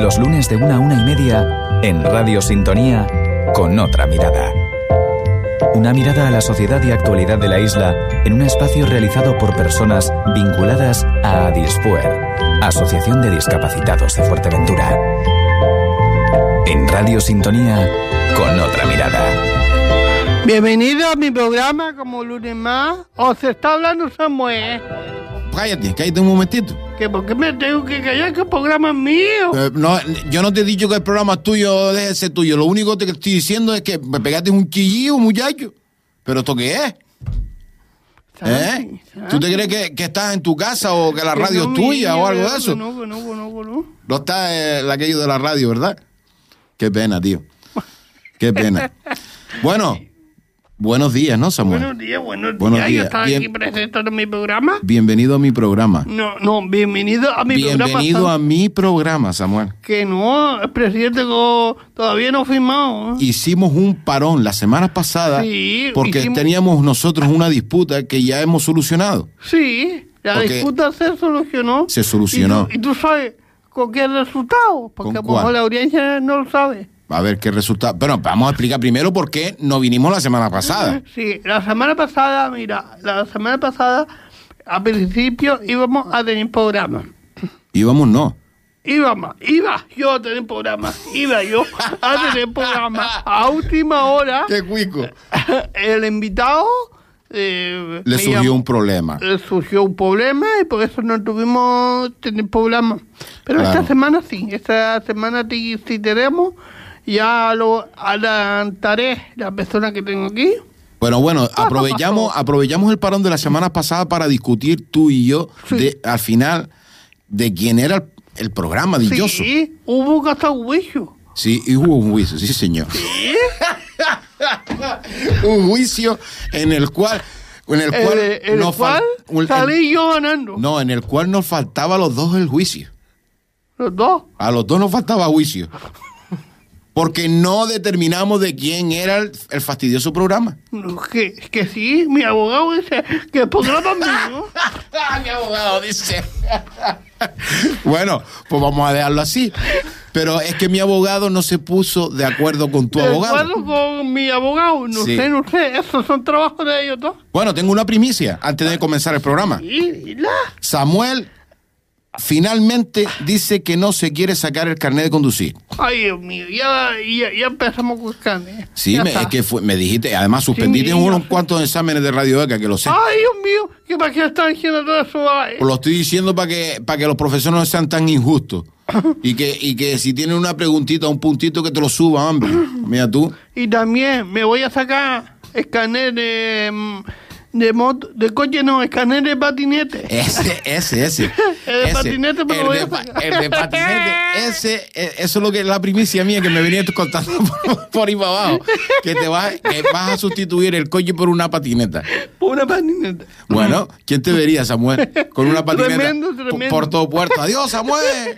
Los lunes de 1 a 1:30 en Radio Sintonía con otra mirada. Una mirada a la sociedad y actualidad de la isla en un espacio realizado por personas vinculadas a Adisfuer, Asociación de Discapacitados de Fuerteventura. En Radio Sintonía con otra mirada. Bienvenido a mi programa como lunes más. Os está hablando Samuel. Cállate un momentito. ¿Que por qué me tengo que callar? Que el programa es mío. No, yo no te he didicho que el programa es tuyo, deje de ser tuyo. Lo único que te estoy diciendo es que me pegaste un chillido, muchacho. ¿Pero esto qué es? ¿Sabes? ¿Tú te crees que estás en tu casa o que la radio es tuya o algo de eso? No. No está aquello de la radio, ¿verdad? Qué pena, tío. Qué pena. Bueno, buenos días, ¿no, Samuel? Buenos días. Yo estaba aquí presentando mi programa. Bienvenido a mi programa. No, bienvenido a mi programa. Bienvenido a mi programa, Samuel. Que no, el presidente todavía no ha firmado. Hicimos un parón la semana pasada porque teníamos nosotros una disputa que ya hemos solucionado. Sí, la disputa se solucionó. Se solucionó. ¿Y tú sabes con qué resultado? Porque a lo mejor la audiencia no lo sabe. A ver qué resultado. Pero vamos a explicar primero por qué no vinimos la semana pasada. Sí, la semana pasada, al principio íbamos a tener programa. Íbamos, no. Iba yo a tener programa. A última hora. ¡Qué cuico! El invitado le surgió un problema. Le surgió un problema y por eso no tuvimos tener programa. Pero claro. Esta semana sí tenemos. Ya lo adelantaré la persona que tengo aquí. Bueno, aprovechamos el parón de la semana pasada para discutir tú y yo al final de quién era el programa dichoso. Sí, hubo hasta un juicio. Sí, hubo un juicio, sí, señor. ¿Sí? Un juicio en el cual salí yo ganando. No, en el cual nos faltaba a los dos el juicio. ¿Los dos? A los dos nos faltaba juicio. Porque no determinamos de quién era el fastidioso programa. No, que sí, mi abogado dice que el programa es mío. Mi abogado dice. Bueno, pues vamos a dejarlo así. Pero es que mi abogado no se puso de acuerdo con tu abogado. ¿De acuerdo con mi abogado? No sé. Esos son trabajos de ellos dos. Bueno, tengo una primicia antes de comenzar el programa. Samuel finalmente dice que no se quiere sacar el carnet de conducir. Ay, Dios mío, ya empezamos con el carnet. Sí, me dijiste, además suspendiste unos cuantos exámenes de Radio ECA, que lo sé. Ay, Dios mío, ¿que para qué están diciendo todo eso? Pues lo estoy diciendo para que los profesores no sean tan injustos. y que si tienen una preguntita, un puntito, que te lo suban, hombre. Mira tú. Y también me voy a sacar el carnet de coche, no, el carnet de patinete. Ese. El patinete me lo voy a sacar. El de patinete, eso es lo que es la primicia mía que me venía contando por ahí para abajo. Que vas a sustituir el coche por una patineta. Por una patineta. Bueno, ¿quién te vería, Samuel? Con una patineta. Tremendo. Por todo puerto. Adiós, Samuel.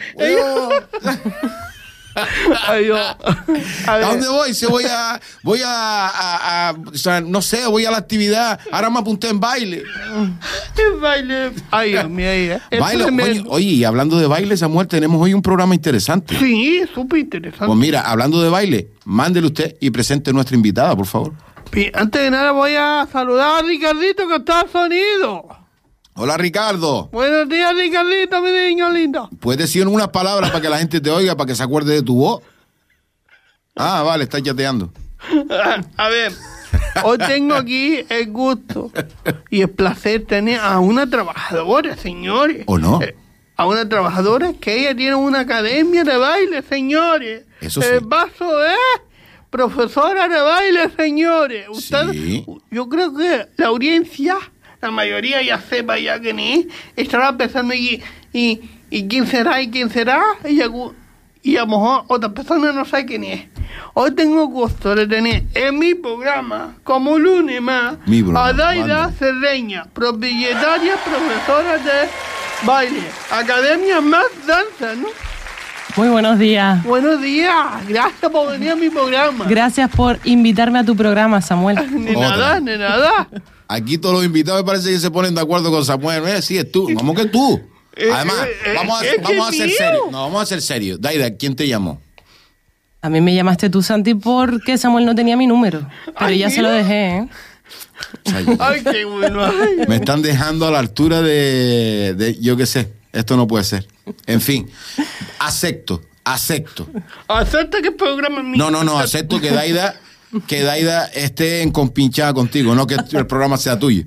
Adiós. ¿A dónde voy? Voy a no sé, voy a la actividad. Ahora me apunté en baile. En baile. Ay, Dios mío. Baile. Oye, y hablando de baile, Samuel, tenemos hoy un programa interesante. Sí, súper interesante. Pues mira, hablando de baile, mándele usted y presente a nuestra invitada, por favor. Antes de nada voy a saludar a Ricardito, que está al sonido. Hola, Ricardo. Buenos días, Ricardito, mi niño lindo. ¿Puedes decir unas palabras para que la gente te oiga, para que se acuerde de tu voz? Ah, vale, estás chateando. A ver, hoy tengo aquí el gusto y el placer de tener a una trabajadora, señores. ¿O no? A una trabajadora que ella tiene una academia de baile, señores. Eso sí. El vaso es profesora de baile, señores. Usted, sí. Yo creo que la audiencia, la mayoría ya sepa ya quién es, estará pensando y quién será, y a lo mejor otras personas no saben quién es. Hoy tengo gusto de tener en mi programa, como lunes más, a Daida Cerdeña, propietaria, profesora de baile, Academia Más Danza, ¿no? Muy buenos días. Buenos días, gracias por venir a mi programa. Gracias por invitarme a tu programa, Samuel. Ni nada. Aquí todos los invitados me parece que se ponen de acuerdo con Samuel. Sí, es tú. ¿Cómo que tú? Además, vamos a ser serios. No, vamos a ser serios. Daida, ¿quién te llamó? A mí me llamaste tú, Santi, porque Samuel no tenía mi número. Pero ya se lo dejé, ¿eh? Ay, qué bueno. Ay. Me están dejando a la altura de yo qué sé. Esto no puede ser. En fin, acepto. ¿Acepta que el programa es mío? No, acepto que Daida esté en compinchada contigo, no que el programa sea tuyo.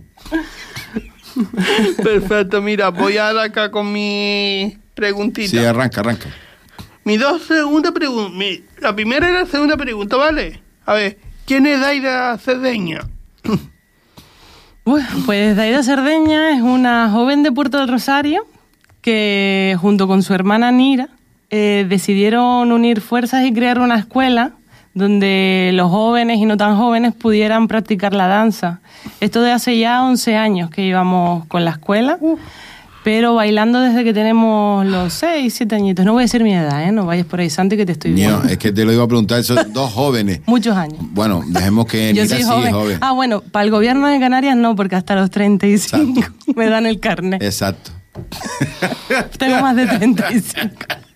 Perfecto, mira, voy a dar acá con mi preguntita. Sí, arranca. Mis dos segundas preguntas. La primera y la segunda pregunta, ¿vale? A ver, ¿quién es Daida Cerdeña? Bueno, pues Daida Cerdeña es una joven de Puerto del Rosario que junto con su hermana Nira decidieron unir fuerzas y crear una escuela donde los jóvenes y no tan jóvenes pudieran practicar la danza. Esto de hace ya 11 años que llevamos con la escuela, pero bailando desde que tenemos los 6, 7 añitos. No voy a decir mi edad, ¿eh? No vayas por ahí, Santi, que te estoy viendo. No, es que te lo iba a preguntar, esos dos jóvenes. Muchos años. Bueno, dejemos que Yo Nira soy sí joven. es joven. Ah, bueno, para el gobierno de Canarias no, porque hasta los 35 me dan el carnet. Exacto. Tengo más de 35.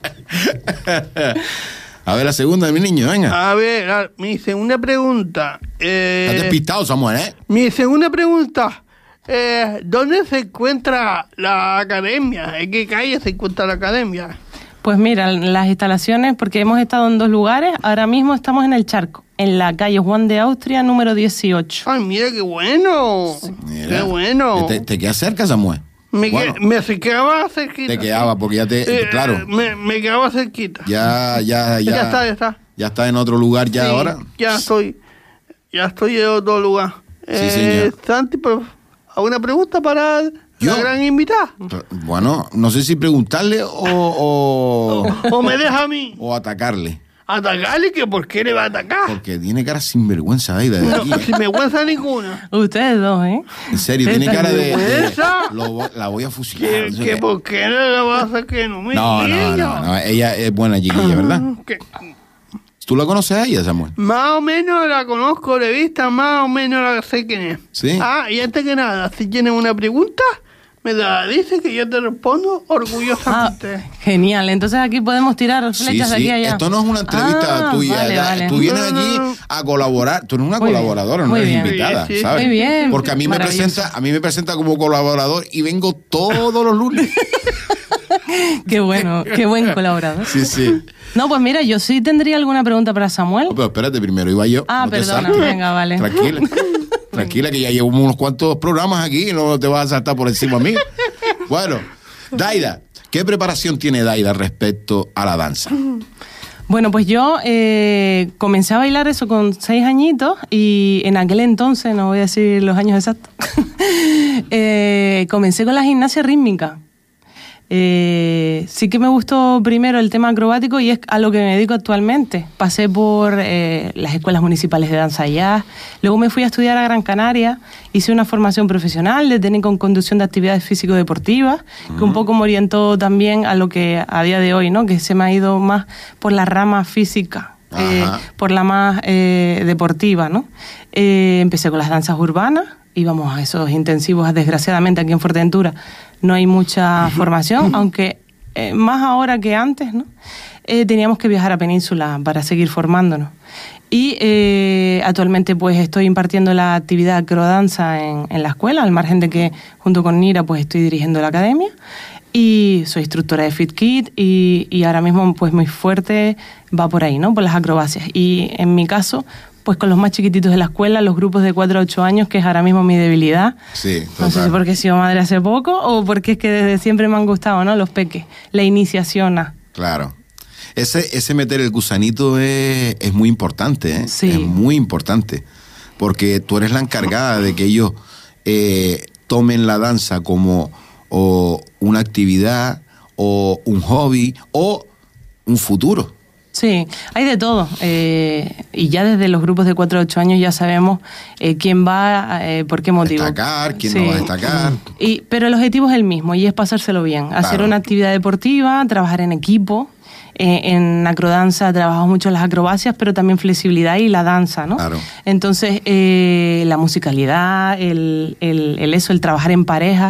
A ver, la segunda de mi niño, venga. A ver, mi segunda pregunta. Estás despistado, Samuel, ¿eh? Mi segunda pregunta. ¿Dónde se encuentra la academia? ¿En qué calle se encuentra la academia? Pues mira, las instalaciones, porque hemos estado en 2 lugares, ahora mismo estamos en el Charco, en la calle Juan de Austria, número 18. ¡Ay, mira qué bueno! Mira, ¡Qué bueno! ¿Te quedas cerca, Samuel? Me quedaba cerquita. Te quedaba, porque ya claro. Me quedaba cerquita. Ya está. Ya está en otro lugar ya Sí, ahora. Ya estoy en otro lugar. Sí, señor. Santi, ¿alguna pregunta para la gran invitada? Bueno, no sé si preguntarle o me deja a mí. o atacarle. ¿Atacarle? ¿Que por qué le va a atacar? Porque tiene cara sinvergüenza, Daida. No, sin vergüenza ninguna. Ustedes dos, ¿eh? En serio, tiene cara de vergüenza? la voy a fusilar. ¿Que por qué no le vas a hacer que no me No, ella es buena chiquilla, ¿verdad? Que ¿Tú la conoces a ella, Samuel? más o menos la conozco de vista, más o menos la sé quién es. Sí. Ah, y antes que nada, si tienes una pregunta, me la dices que yo te respondo orgullosamente. Genial, entonces aquí podemos tirar flechas de aquí a allá. Esto no es una entrevista tuya. Vale. Tú vienes aquí a colaborar. Tú eres una Muy bien, colaboradora, no muy eres bien. invitada, Sí, ¿sabes? Muy bien, Porque a mí me presenta como colaborador y vengo todos los lunes. Qué bueno, qué buen colaborador. Sí. No, pues mira, yo sí tendría alguna pregunta para Samuel. No, pero espérate, primero iba yo. Ah, no te perdona, saltes. venga, vale. Tranquila, que ya llevo unos cuantos programas aquí y no te vas a saltar por encima a mí. Bueno, Daida, ¿qué preparación tiene Daida respecto a la danza? Bueno, pues yo comencé a bailar eso con 6 añitos y en aquel entonces, no voy a decir los años exactos, comencé con la gimnasia rítmica. Sí que me gustó primero el tema acrobático y es a lo que me dedico actualmente. Pasé por las escuelas municipales de danza jazz, luego me fui a estudiar a Gran Canaria, hice una formación profesional de técnico en conducción de actividades físico-deportivas, que un poco me orientó también a lo que a día de hoy, ¿no? Que se me ha ido más por la rama física, por la más deportiva, ¿no? Empecé con las danzas urbanas, íbamos a esos intensivos, desgraciadamente aquí en Fuerteventura no hay mucha formación, aunque más ahora que antes, ¿no? Teníamos que viajar a Península para seguir formándonos. Y actualmente pues estoy impartiendo la actividad acrodanza en la escuela, al margen de que junto con Nira pues estoy dirigiendo la academia. Y soy instructora de Fit Kid y ahora mismo pues muy fuerte va por ahí, ¿no? Por las acrobacias. Y en mi caso, pues con los más chiquititos de la escuela, los grupos de 4 a 8 años, que es ahora mismo mi debilidad. Sí, total. No sé si porque he sido madre hace poco o porque es que desde siempre me han gustado, ¿no? Los peques, la iniciación a. Claro. Ese meter el gusanito es muy importante, ¿eh? Sí. Es muy importante. Porque tú eres la encargada de que ellos tomen la danza como o una actividad o un hobby o un futuro. Sí, hay de todo. Y ya desde los grupos de 4 a 8 años ya sabemos quién va, por qué motivo. Destacar, quién no va a destacar. Pero el objetivo es el mismo y es pasárselo bien. Claro. Hacer una actividad deportiva, trabajar en equipo. En acrodanza trabajamos mucho las acrobacias, pero también flexibilidad y la danza, ¿no? Claro. Entonces, la musicalidad, el trabajar en pareja,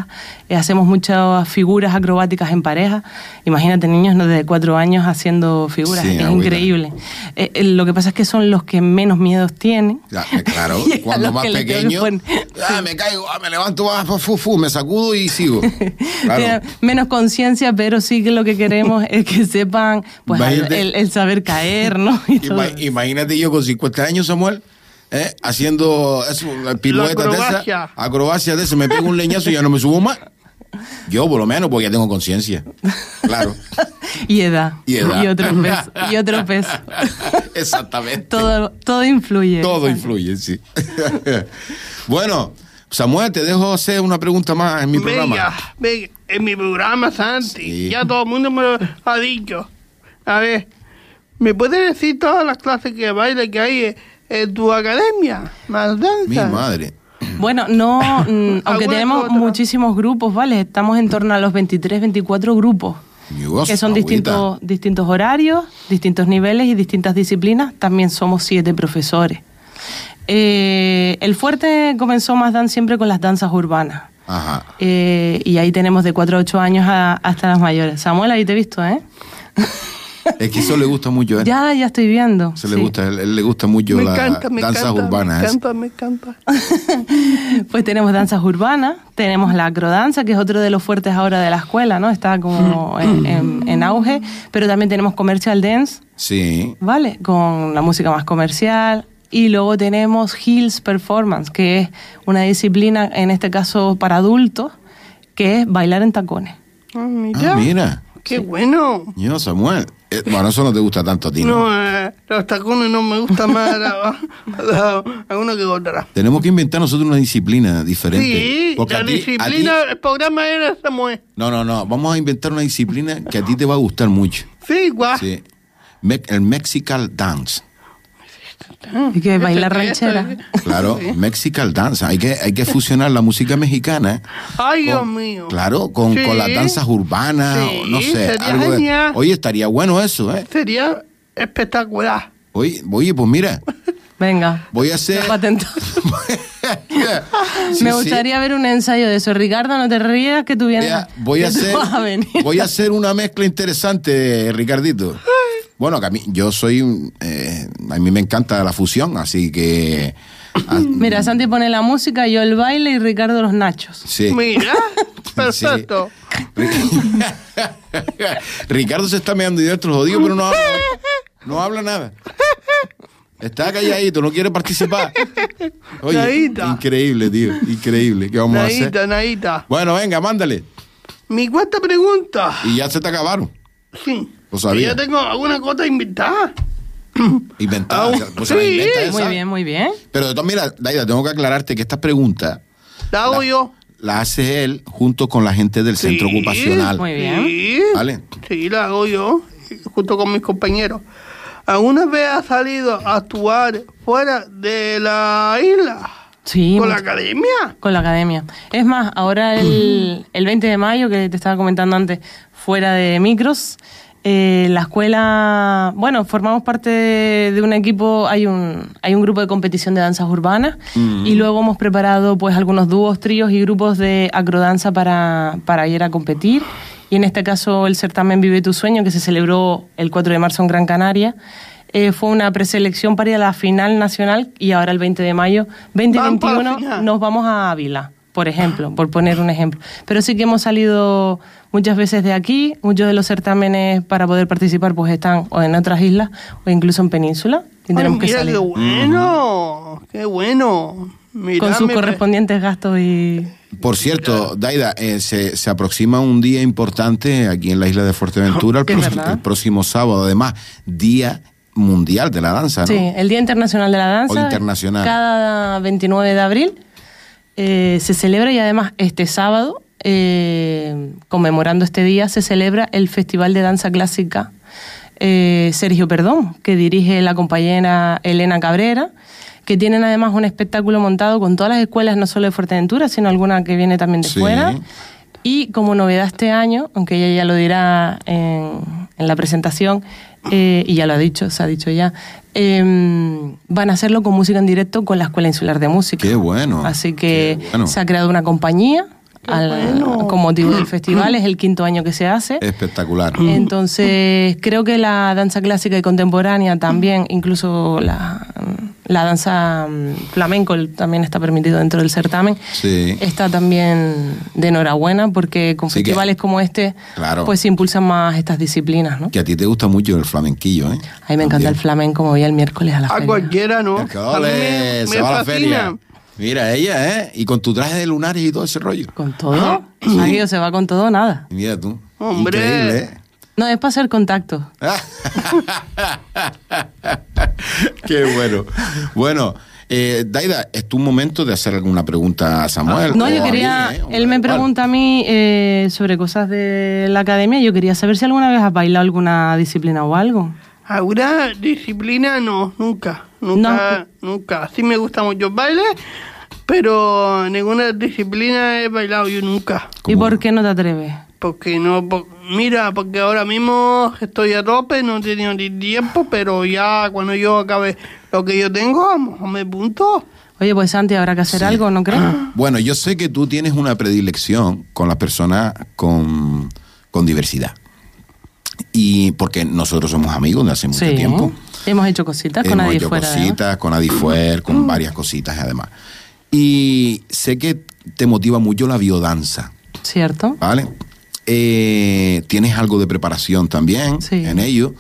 hacemos muchas figuras acrobáticas en pareja. Imagínate niños desde 4 años haciendo figuras, Sí, es agüita. increíble. Lo que pasa es que son los que menos miedos tienen. Claro, Y a cuando los más que le tengo que pequeño, poner- me caigo, me levanto, me sacudo y sigo. Claro. Tienen menos conciencia, pero sí que lo que queremos es que sepan pues, Imagínate. el saber caer, ¿no? Y todo. Imagínate yo con 50 años, Samuel, haciendo eso, piruetas de esas, acrobacia. acrobacias de esas, me pego un leñazo y ya no me subo más. Yo, por lo menos, porque ya tengo conciencia. Claro. Y edad. Y edad. Y otro peso. Exactamente. Todo influye. Todo influye, sí. Bueno, Samuel, te dejo hacer una pregunta más en mi programa. Venga, en mi programa, Santi. Sí. Ya todo el mundo me lo ha dicho. A ver, ¿me puedes decir todas las clases que baile que hay en tu academia? ¿Más danza? Mi madre. Bueno, no, aunque ¿Alguna tenemos otra? muchísimos grupos, ¿vale? Estamos en torno a los 23, 24 grupos. Dios, Que son agüita. distintos horarios, distintos niveles y distintas disciplinas. También somos 7 profesores. El fuerte comenzó más siempre con las danzas urbanas. Ajá. Y ahí tenemos de 4 a 8 años hasta las mayores. Samuel, ahí te he visto, ¿eh? Es que eso le gusta mucho, ¿eh? Ya estoy viendo. Se sí. le gusta, él le gusta mucho Me las encanta, me danzas encanta, urbanas. me encanta. Pues tenemos danzas urbanas, tenemos la acrodanza, que es otro de los fuertes ahora de la escuela, ¿no? Está como en auge, pero también tenemos commercial dance, Sí. ¿vale? Con la música más comercial. Y luego tenemos Hills Performance, que es una disciplina, en este caso para adultos, que es bailar en tacones. Mira, Mira. qué bueno. Yo, Samuel. Bueno, eso no te gusta tanto a ti, ¿no? No, los tacones no me gustan más alguno que otra. Tenemos que inventar nosotros una disciplina diferente. Sí, Porque la a ti- disciplina, el programa era Samuel. No. Vamos a inventar una disciplina que a ti te va a gustar mucho. Sí, guau. Sí. El Mexican Dance. Y que bailar ¿Qué es ranchera. eso? Claro, Mexican Dance. Hay que fusionar la música mexicana. Ay, Dios con- mío. Claro, con Sí. las danzas urbanas, Sí, o no sé. sería Algo de- genial. Oye, estaría bueno eso, ¿eh? Sería espectacular. Oye, pues mira, Venga. voy a hacer... Lo patento. Sí, Me sí. gustaría ver un ensayo de eso. Ricardo, no te rías que tú vienes. Mira, voy a que tú hacer, vas a venir. voy a hacer una mezcla interesante, Ricardito. Bueno, que a mí a mí me encanta la fusión, así que Mira, Santi pone la música, yo el baile y Ricardo los nachos. sí. Mira, perfecto. Ricardo se está meando dentro los jodidos, pero no habla nada. Está calladito, no quiere participar. Oye, Nadita. increíble, tío, increíble. ¿Qué vamos a hacer? Nadita. Bueno, venga, mándale. Mi cuarta pregunta. Y ya se te acabaron. Sí. Lo sabía. Que ya tengo alguna cosa inventada. Inventada. Ah, Pues sí. se la inventa esa. Muy bien. Pero de todas maneras, Daida, tengo que aclararte que esta pregunta La hago yo. la hace él junto con la gente del centro Sí, ocupacional. Muy bien. Sí. ¿Vale? Sí, la hago yo, junto con mis compañeros. ¿Alguna vez has salido a actuar fuera de la isla? Sí. ¿Con la mucho. academia? Con la academia. Es más, ahora el 20 de mayo, que te estaba comentando antes, fuera de micros, la escuela, bueno, formamos parte de un equipo, hay un grupo de competición de danzas urbanas y luego hemos preparado pues algunos dúos, tríos y grupos de acrodanza para ir a competir. Y en este caso el certamen Vive tu Sueño, que se celebró el 4 de marzo en Gran Canaria, fue una preselección para ir a la final nacional y ahora el 20 de mayo, 20 y Van para la 21, final. nos vamos a Ávila, por ejemplo, por poner un ejemplo. Pero sí que hemos salido muchas veces de aquí, muchos de los certámenes para poder participar pues están o en otras islas o incluso en península y Ay, tenemos que mira, salir. qué bueno, qué bueno. Mira, Con sus me- correspondientes gastos y... Por cierto, Daida, se aproxima un día importante aquí en la isla de Fuerteventura, Es verdad. el próximo sábado. Además, Día Mundial de la Danza, ¿no? Sí, el Día Internacional de la Danza. O internacional. Cada 29 de abril se celebra y además este sábado, conmemorando este día, se celebra el Festival de Danza Clásica Sergio Perdón, que dirige la compañera Elena Cabrera, que tienen además un espectáculo montado con todas las escuelas, no solo de Fuerteventura, sino alguna que viene también de Sí. fuera. Y como novedad este año, aunque ella ya lo dirá en la presentación, y ya lo ha dicho, se ha dicho ya, van a hacerlo con música en directo con la Escuela Insular de Música. Qué bueno. Así que Qué bueno. se ha creado una compañía bueno. con motivo del festival. Es el 5º año que se hace. Espectacular. Entonces, creo que la danza clásica y contemporánea también, incluso la danza flamenco también está permitido dentro del certamen. Sí. Está también de enhorabuena porque con festivales como este, claro, pues se impulsan más estas disciplinas, ¿no? Que a ti te gusta mucho el flamenquillo, ¿eh? A mí me encanta el flamenco, me voy el miércoles a la feria. A cualquiera, ¿no? El que ole, se va a la feria. Mira, ella, ¿eh? Y con tu traje de lunares y todo ese rollo. ¿Con todo? Aquí se va con todo o nada. Mira tú. Hombre. Increíble, ¿eh? No, es para hacer contacto. Qué bueno. Bueno, Daida, es tu momento de hacer alguna pregunta a Samuel. No, yo quería... Él me pregunta a mí sobre cosas de la academia. Yo quería saber si alguna vez has bailado alguna disciplina o algo. ¿Alguna disciplina? No, nunca. Nunca. Sí me gusta mucho el baile, pero ninguna disciplina he bailado yo nunca. ¿Y por qué no te atreves? Porque no... Mira, porque ahora mismo estoy a tope, no he tenido ni tiempo, pero ya cuando yo acabe lo que yo tengo, vamos, me punto. Oye, pues Santi, habrá que hacer algo, ¿no crees? Bueno, yo sé que tú tienes una predilección con las personas con diversidad. Y porque nosotros somos amigos de hace mucho tiempo. Hemos hecho cositas con Adi Fuera. Hemos hecho cositas con Adi Fuera, con varias cositas además. Y sé que te motiva mucho la biodanza. Cierto. ¿Vale? Tienes algo de preparación también en ello.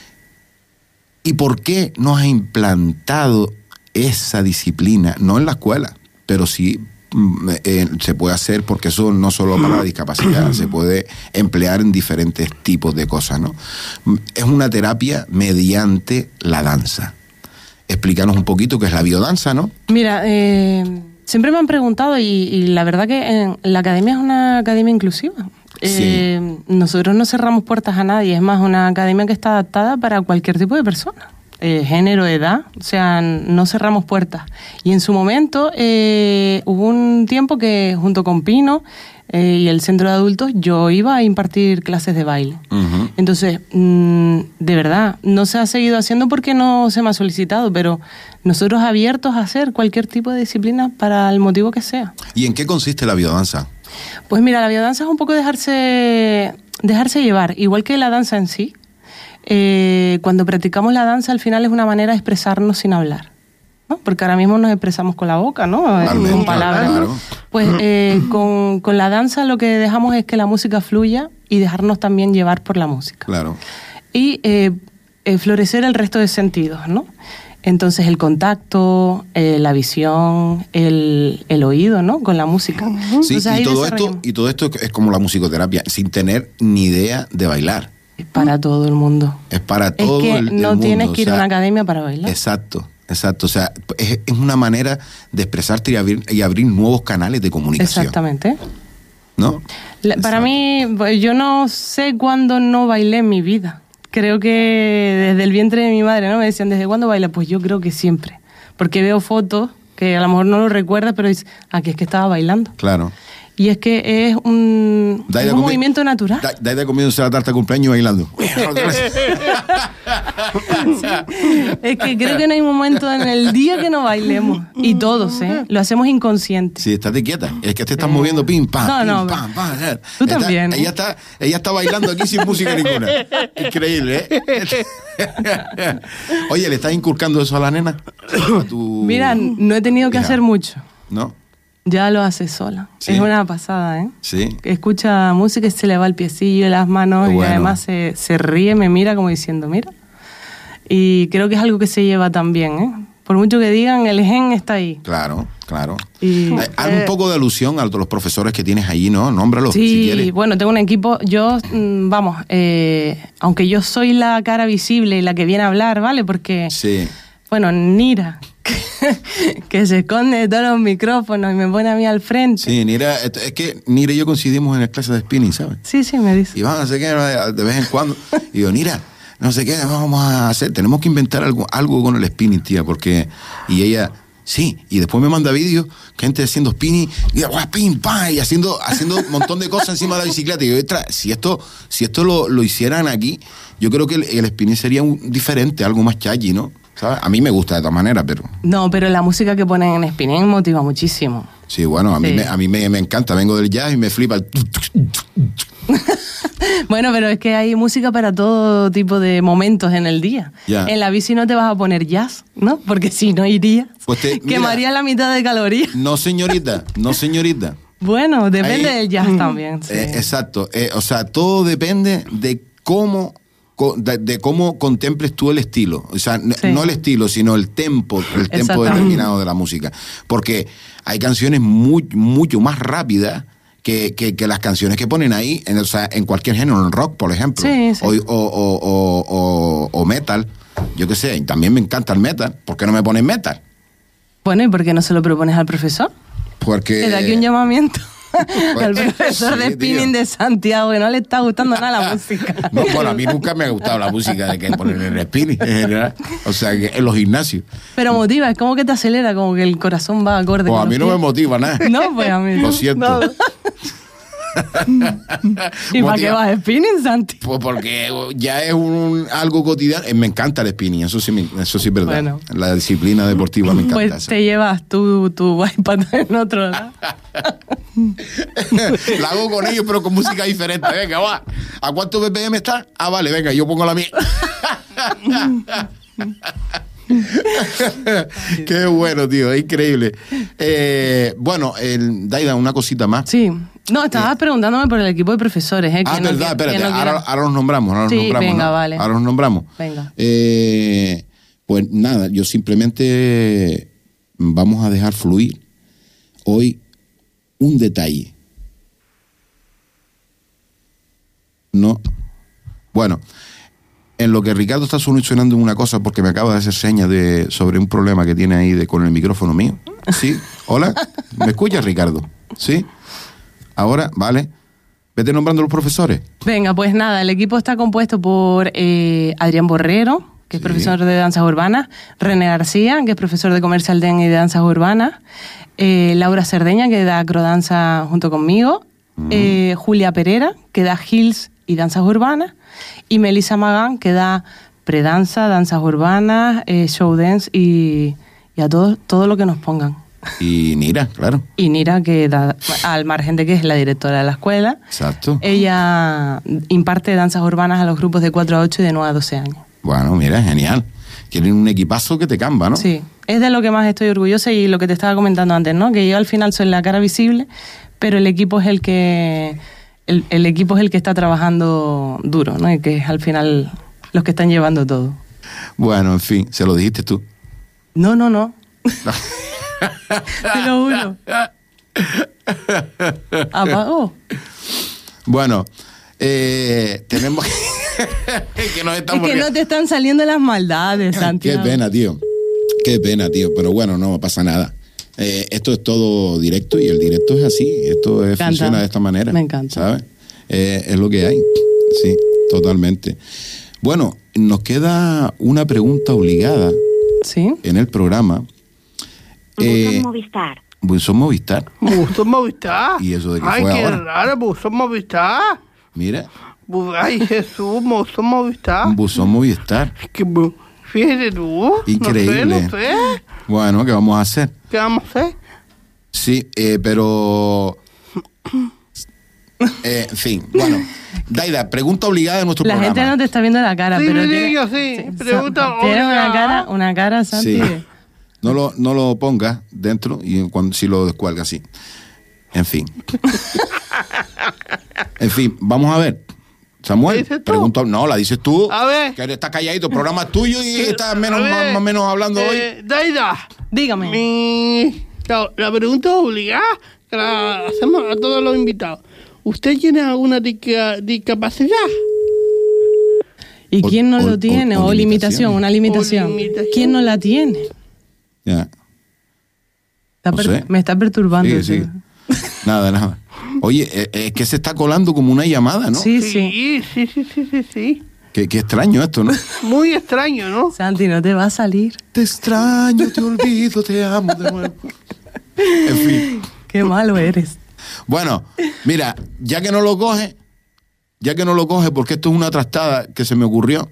¿Y por qué no has implantado esa disciplina? No en la escuela, pero sí se puede hacer, porque eso no solo para la discapacidad, se puede emplear en diferentes tipos de cosas, ¿no? Es una terapia mediante la danza. Explícanos un poquito qué es la biodanza, ¿no? Mira, siempre me han preguntado y la verdad que la academia es una academia inclusiva. Sí. Nosotros no cerramos puertas a nadie, es más una academia que está adaptada para cualquier tipo de persona. Género, edad, o sea, no cerramos puertas. Y en su momento hubo un tiempo que junto con Pino y el centro de adultos yo iba a impartir clases de baile. Uh-huh. Entonces, de verdad, no se ha seguido haciendo porque no se me ha solicitado, pero nosotros abiertos a hacer cualquier tipo de disciplina para el motivo que sea. ¿Y en qué consiste la biodanza? Pues mira, la biodanza es un poco dejarse llevar, igual que la danza en sí. Cuando practicamos la danza, al final es una manera de expresarnos sin hablar, ¿no? Porque ahora mismo nos expresamos con la boca, ¿no? Con palabras. Claro. Pues con la danza lo que dejamos es que la música fluya y dejarnos también llevar por la música. Claro. Y florecer el resto de sentidos, ¿no? Entonces el contacto, la visión, el oído, ¿no? Con la música. Sí, entonces, y todo esto es como la musicoterapia, sin tener ni idea de bailar. Es para todo el mundo. Es para todo el mundo. No tienes que ir a una academia para bailar. Exacto. O sea, es una manera de expresarte y abrir nuevos canales de comunicación. Exactamente. ¿No? Para mí, yo no sé cuándo no bailé en mi vida. Creo que desde el vientre de mi madre, ¿no? Me decían, ¿desde cuándo baila? Pues yo creo que siempre. Porque veo fotos que a lo mejor no lo recuerdas, pero dices, aquí es que estaba bailando. Claro. Y es que es un movimiento natural. Daida comiéndose la tarta de cumpleaños y bailando. Sí. Es que creo que no hay momento en el día que no bailemos. Y todos, lo hacemos inconsciente. Sí, estate quieta. Es que te estás moviendo pim, pam, pam, pam. Tú también. Ella está bailando aquí sin música ninguna. Increíble, ¿eh? Oye, ¿le estás inculcando eso a la nena? Mira, no he tenido que hacer mucho. ¿No? Ya lo hace sola. Sí. Es una pasada, ¿eh? Sí. Escucha música y se le va el piecillo, las manos, y además se ríe, me mira como diciendo, mira. Y creo que es algo que se lleva también, ¿eh? Por mucho que digan, el gen está ahí. Claro. Haz un poco de alusión a los profesores que tienes allí, ¿no? Nómbralos, si quieres. Sí, bueno, tengo un equipo. Yo, aunque yo soy la cara visible y la que viene a hablar, ¿vale? Porque, bueno, Nira, que se esconde de todos los micrófonos y me pone a mí al frente. Sí, Nira, es que Nira y yo coincidimos en la clase de spinning, ¿sabes? Sí, me dice. Y vamos a hacer que de vez en cuando. Y yo, Nira, no sé qué vamos a hacer, tenemos que inventar algo con el spinning, tía, porque... Y ella, sí, y después me manda vídeos, gente haciendo spinning, y pim, pam, y haciendo un montón de cosas encima de la bicicleta. Y yo, si esto lo hicieran aquí, yo creo que el spinning sería diferente, algo más chachi, ¿no? ¿Sabes? A mí me gusta de todas maneras, pero... No, pero la música que ponen en spinning motiva muchísimo. Sí, bueno, a mí me encanta. Vengo del jazz y me flipa el... Bueno, pero es que hay música para todo tipo de momentos en el día. Ya. En la bici no te vas a poner jazz, ¿no? Porque si no irías, Pues quemaría la mitad de calorías. No, señorita. Bueno, depende Ahí- del jazz también. Sí. Exacto. O sea, todo depende de cómo contemples tú el estilo. O sea, Sí. no el estilo, sino el tempo Exactamente. determinado de la música. Porque hay canciones mucho más rápidas que las canciones que ponen ahí, o sea, en cualquier género, en rock, por ejemplo, Sí, sí. o metal. Yo qué sé, también me encanta el metal. ¿Por qué no me ponen metal? Bueno, ¿y por qué no se lo propones al profesor? Porque... Te da aquí un llamamiento al profesor de sí, spinning tío. de Santiago, que no le está gustando nada la música. No, bueno, a mí nunca me ha gustado la música de que ponen en el spinning, en general. O sea, que en los gimnasios. Pero motiva, es como que te acelera, como que el corazón va acorde. Pues con a mí los no me pies. motiva nada. No, pues a mí Lo no. siento. ¿Y para qué Motiva- vas a spinning, Santi? Pues porque ya es algo cotidiano. Me encanta el spinning, eso sí es verdad. Bueno. La disciplina deportiva me encanta. Pues esa. te llevas tu iPad en otro lado. La hago con ellos, pero con música diferente. Venga, va. ¿A cuánto BPM está? Ah, vale, venga, yo pongo la mía. Qué bueno, tío, es increíble. Bueno, Daida, una cosita más. Sí. No, estabas preguntándome por el equipo de profesores. Ah, que no verdad, quiero- espérate. que no quiero- Ahora los nombramos. Sí, venga, ¿no? vale. Ahora los nombramos. Venga. Pues nada, yo simplemente vamos a dejar fluir hoy un detalle. No. Bueno, en lo que Ricardo está solucionando una cosa, porque me acaba de hacer señas sobre un problema que tiene ahí con el micrófono mío. ¿Sí? ¿Hola? ¿Me escuchas, Ricardo? ¿Sí? Ahora, vale. Vete nombrando los profesores. Venga, pues nada, el equipo está compuesto por Adrián Borrero, que es Sí. profesor de danzas urbanas, René García, que es profesor de comercial dance y de danzas urbanas, Laura Cerdeña, que da acrodanza junto conmigo, Julia Pereira, que da heels y danzas urbanas, y Melissa Magán, que da predanza, danzas urbanas, show dance y a todo lo que nos pongan. Y Nira, claro. Y Nira, que da, al margen de que es la directora de la escuela, Exacto. ella imparte danzas urbanas a los grupos de 4 a 8 y de 9 a 12 años. Bueno, mira, genial. Tienen un equipazo que te camba, ¿no? Sí, es de lo que más estoy orgullosa y lo que te estaba comentando antes, ¿no? Que yo al final soy la cara visible, pero el equipo es el que el equipo es el que está trabajando duro, ¿no? Y que es al final los que están llevando todo. Bueno, en fin, se lo dijiste tú. No. Te lo juro. Apagó. Bueno, tenemos que nos estamos Es que no te están saliendo las maldades, Qué Santiago. pena, tío. Qué pena, tío. Pero bueno, no pasa nada. Esto es todo directo y el directo es así. Esto encanta. funciona de esta manera. Me encanta. ¿Sabes? Es lo que hay. Sí, totalmente. Bueno, nos queda una pregunta obligada Sí. en el programa. Buzón Movistar. Buzón Movistar. Buzón Movistar. ¿Y eso de qué Ay, fue qué ahora? raro, Buzón Movistar. Mira, Ay, Jesús, Buzón Movistar. un Buzón Movistar. Fíjate tú. Increíble. No sé. Bueno, ¿qué vamos a hacer? ¿Qué vamos a hacer? Sí, pero... en fin, bueno. Daida, pregunta obligada de nuestro La programa. gente no te está viendo la cara, Sí, pero sí, tiene, yo sí. Pregunta tiene obligada. una cara, Santi. Sí. No lo pongas dentro y si lo descuelgas, sí. En fin. En fin, vamos a ver. Samuel, ¿La dices tú? pregunta. No, la dices tú. A ver. Que estás calladito, el programa es tuyo y estás menos, A ver, más o menos hablando hoy. Daida, Dígame. la pregunta obligada que la hacemos a todos los invitados. ¿Usted tiene alguna discapacidad? ¿Y quién no o- lo tiene? o O limitación, una limitación. O limitación. ¿Quién no la tiene? Ya. Está No sé. Me está perturbando. Sigue, sí. sigue. Nada. Oye, es que se está colando como una llamada, ¿no? Sí. Sí. Qué extraño esto, ¿no? Muy extraño, ¿no? Santi, no te va a salir. Te extraño, te olvido, te amo de nuevo. En fin. Qué malo eres. Bueno, mira, ya que no lo coge, porque esto es una trastada que se me ocurrió.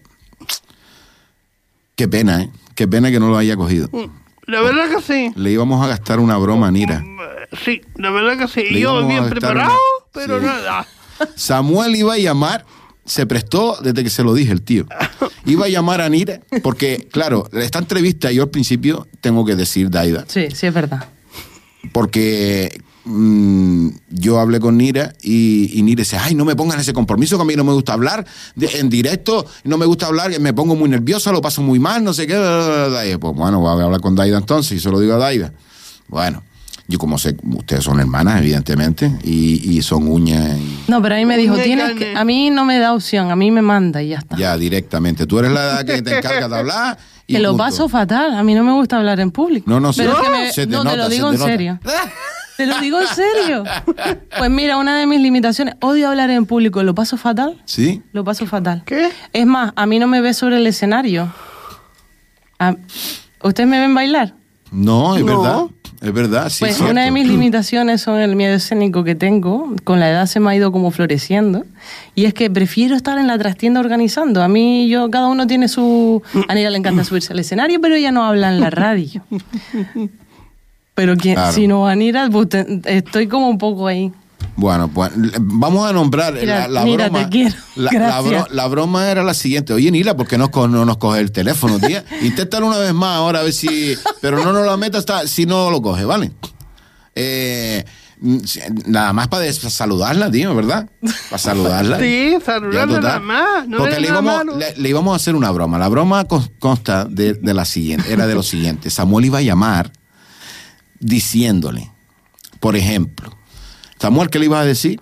Qué pena, ¿eh? Qué pena que no lo haya cogido. La verdad que sí. Le íbamos a gastar una broma a Nira. Sí, la verdad que sí. Le Yo íbamos a bien estar preparado, pero sí. nada. Samuel iba a llamar, se prestó desde que se lo dije el tío. Iba a llamar a Nira, porque, claro, esta entrevista yo al principio tengo que decir, Daida, Sí, sí, es verdad. porque yo hablé con Nira y Nira dice, ay, no me pongan ese compromiso, que a mí no me gusta hablar en directo, no me gusta hablar, me pongo muy nerviosa, lo paso muy mal, no sé qué. Pues bueno, voy a hablar con Daida entonces, y se lo digo a Daida. Bueno, yo como sé, ustedes son hermanas, evidentemente, y son uñas. No, pero a mí me dijo, Uña y tienes carne. que, a mí no me da opción, a mí me manda y ya está. Ya, directamente. Tú eres la que te encargas de hablar. Y Que lo punto. paso fatal, a mí no me gusta hablar en público. No, pero es que me, se te no, nota, te lo se digo te en nota. serio. Te lo digo en serio. Pues mira, una de mis limitaciones, odio hablar en público, lo paso fatal. ¿Sí? Lo paso fatal. ¿Qué? Es más, a mí no me ve sobre el escenario. ¿Ustedes me ven bailar? No, es No. verdad. Es verdad, sí. Pues es cierto. una de mis limitaciones son el miedo escénico que tengo. Con la edad se me ha ido como floreciendo. Y es que prefiero estar en la trastienda organizando. A mí, cada uno tiene su... A Nira le encanta subirse al escenario, pero ella no habla en la radio. Pero Claro. si no va a Nira, pues estoy como un poco ahí. Bueno, pues vamos a nombrar Mira, la mira, broma. te quiero. Gracias. La broma era la siguiente. Oye, Nila, ¿por qué no nos coge el teléfono, tía? Inténtalo una vez más ahora, a ver si... Pero no nos la metas si no lo coge, ¿vale? Nada más para saludarla, tío, ¿verdad? Para saludarla. Sí, Ya, saludarla total. nada más. No Porque es le nada íbamos, malo. le íbamos a hacer una broma. La broma consta de la siguiente, era de lo siguiente. Samuel iba a llamar diciéndole, por ejemplo, Samuel, ¿qué le ibas a decir?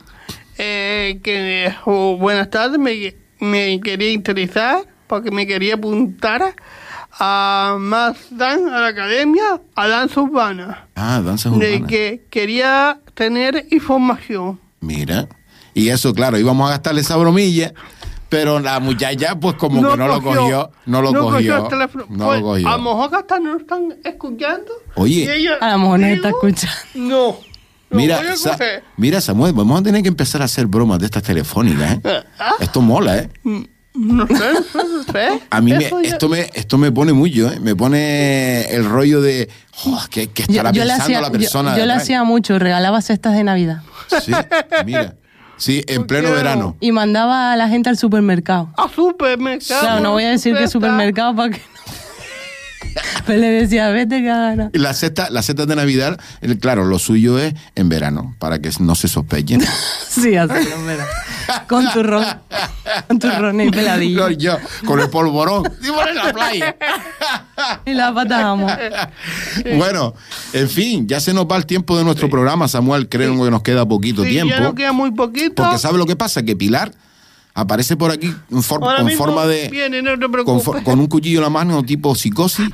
Buenas tardes, me quería interesar porque me quería apuntar a más dance, a la academia, a danza urbana. Ah, danza De urbana. que quería tener información. Mira. Y eso, claro, íbamos a gastarle esa bromilla, pero la muchacha, pues como que no lo cogió. No lo cogió. el teléfono. No Pues, lo cogió. a lo mejor que hasta no están escuchando. Oye. Y ella, A lo mejor nos está digo, escuchando. No. Lo Mira, voy a coger. mira, Samuel, vamos a tener que empezar a hacer bromas de estas telefónicas, ¿eh? Esto mola, ¿eh? No sé. A mí Eso ya- esto me pone mucho, ¿eh? Me pone el rollo de, que estará Yo le pensando hacía, la persona. yo le detrás. hacía mucho, regalaba cestas de Navidad. Sí, mira. Sí, en pleno Porque- verano. Y mandaba a la gente al supermercado. A supermercado. Claro, no voy a decir que supermercado para que no. Pero le decía, vete, cara. Y las cestas de Navidad, claro, lo suyo es en verano, para que no se sospechen. Sí, hacerlo, mira. Con turrón. Con turrón y peladillo. Yo, con el polvorón. Y por en la playa. Y la patábamos. Bueno, en fin, ya se nos va el tiempo de nuestro programa, Samuel. Creo que nos queda poquito Sí, tiempo. ya nos queda muy poquito. Porque ¿sabe lo que pasa? Que Pilar aparece por aquí Ahora con mismo forma de... viene, no te con, preocupes. con un cuchillo en la mano tipo psicosis.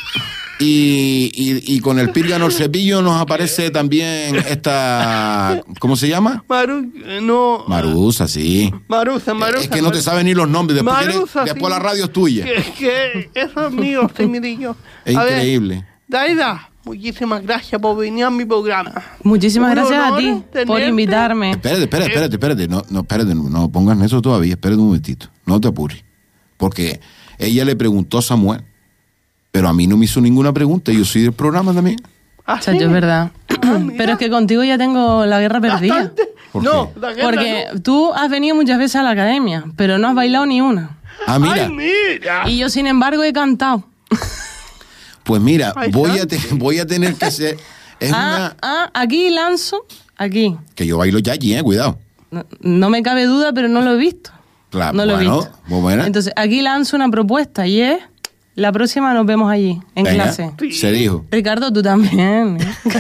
Y con el pírgano el cepillo nos aparece también esta... ¿Cómo se llama? No. Marusa, sí. Marusa. Es que no te saben ni los nombres. Después, Marusa, después sí. la radio es tuya. Que eso es mío, Semidillo. Es A ver, increíble. Daida, muchísimas gracias por venir a mi programa. Muchísimas Un gracias a honor ti por tenerte. invitarme. Espérate. No pongas eso todavía. Espérate un momentito. No te apures. Porque ella le preguntó a Samuel, pero a mí no me hizo ninguna pregunta. Yo soy del programa también. ¿Ah, Chacho, sí? es verdad. mira. Pero es que contigo ya tengo la guerra perdida. Bastante. ¿Por No, qué? la guerra Porque no. tú has venido muchas veces a la academia, pero no has bailado ni una. Ah, mira. Ay, mira. Y yo, sin embargo, he cantado. Pues mira, Ay, voy a tener que ser... Es una... Aquí lanzo, aquí. Que yo bailo yayi, cuidado. No me cabe duda, pero no lo he visto. Claro, No lo he bueno, visto. pues bueno. Entonces, aquí lanzo una propuesta y es, la próxima nos vemos allí, en Venga, clase. Sí. se dijo. Ricardo, tú también.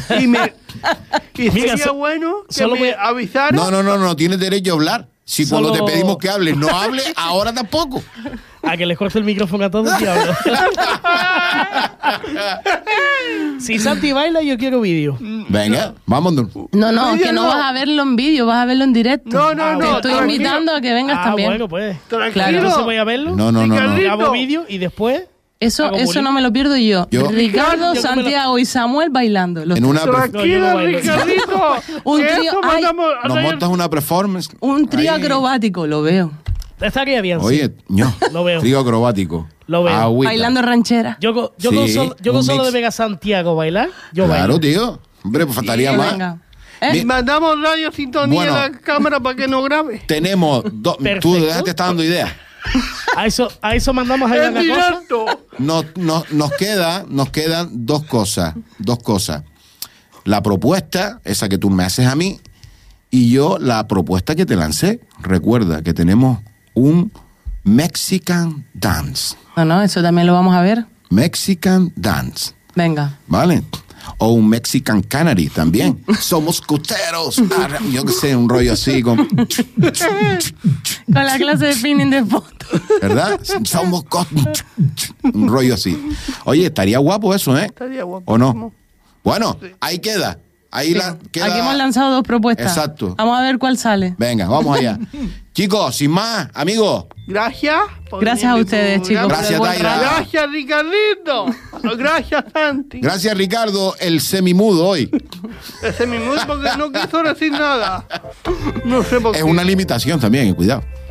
Y Mira, sería bueno que solo me voy- avisaran. No tienes derecho a hablar. Si cuando Solo- te pedimos que hables, no hables, ahora tampoco. A que les corte el micrófono a todos y hablo. Si Santi baila, yo quiero vídeo. Venga, vámonos. No, Oye, que no no. vas a verlo en vídeo, vas a verlo en directo. No, Te estoy tranquilo. invitando a que vengas también. Bueno, pues. Tranquilo. Entonces voy a verlo. No. Ricardo. Grabo vídeo y después. Eso hago bullying. no me lo pierdo yo. Yo- Ricardo, Yo que me lo- Santiago y Samuel bailando. Los En una Tranquilo, No, yo no bailo. Ricardito. Un Que trío- eso ay, mandamos a nos hacer- montas una performance. Un trío Ahí. acrobático, lo veo. Estaría bien. sí. Oye, no. Lo veo. Trío acrobático. Lo veo. Agüita. Bailando ranchera. Yo Sí, con solo un de mix. Vega Santiago bailar, yo Claro, bailo. tío. Hombre, pues faltaría más. Venga. Y mandamos Radio Sintonía Bueno. a la cámara para que nos grabe. Tenemos dos. Tú Perfecto. ya te estás dando ideas. A eso mandamos ahí ¡En una cosa. directo! Nos quedan dos cosas. La propuesta, esa que tú me haces a mí, y yo la propuesta que te lancé. Recuerda que tenemos un Mexican Dance. No, eso también lo vamos a ver. Mexican Dance. Venga. ¿Vale? O un Mexican Canary también. Somos costeros. Yo qué sé, un rollo así. Con la clase de spinning de foto. ¿Verdad? Somos un rollo así. Oye, estaría guapo eso, ¿eh? Estaría guapo. ¿O no? Bueno, ahí queda. Ahí queda. Aquí hemos lanzado 2 propuestas. Exacto. Vamos a ver cuál sale. Venga, vamos allá. Chicos, sin más, amigos. Gracias. Gracias a ustedes, chicos. Gracias, por el buen Taira. rato. Gracias, Ricardito. Gracias, Santi. Gracias, Ricardo, el semimudo hoy. Ese mismo porque no quiso decir nada. No sé por qué. Es una limitación también, cuidado.